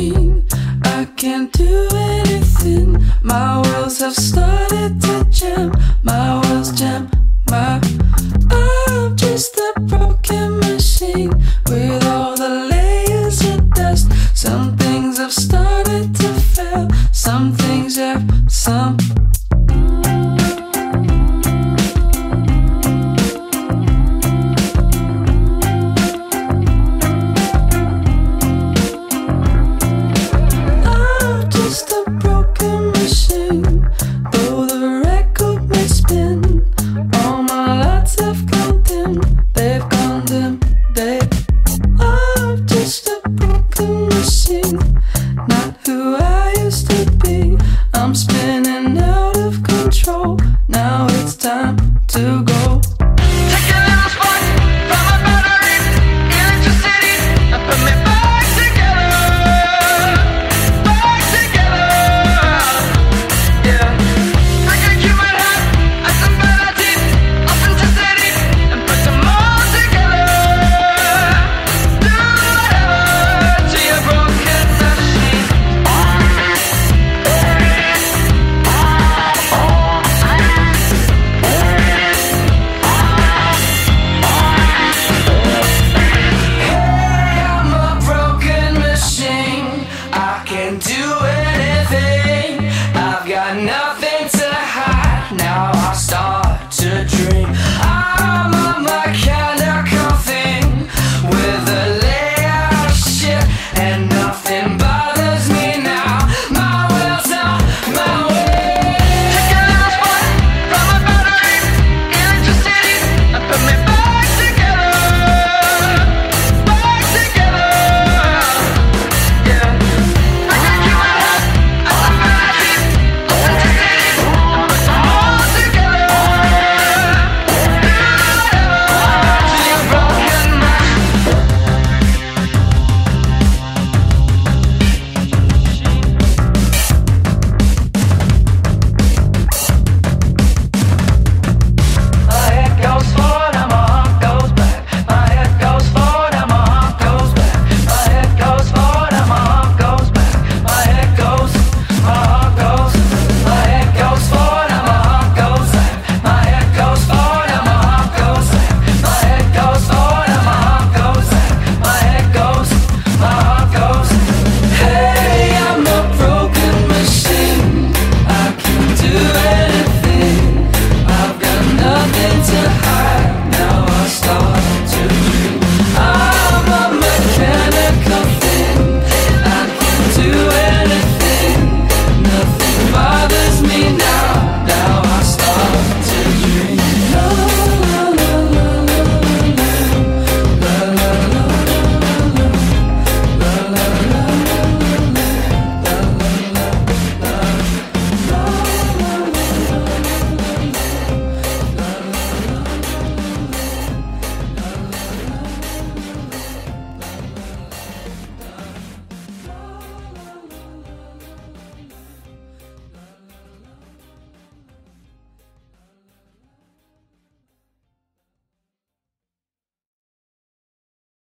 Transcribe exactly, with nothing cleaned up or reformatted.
machine. I can't do anything. My wheels have started to jam. My wheels jam. My I'm just a broken machine with all the layers of dust. Some things have started to fail. Some things have some. Now it's time to go. Take a little spark from a battery, electricity, and put me back together, back together. Yeah, break a human heart, and some better teeth, authenticity, and put them all together. Do whatever to your broken machine. I can do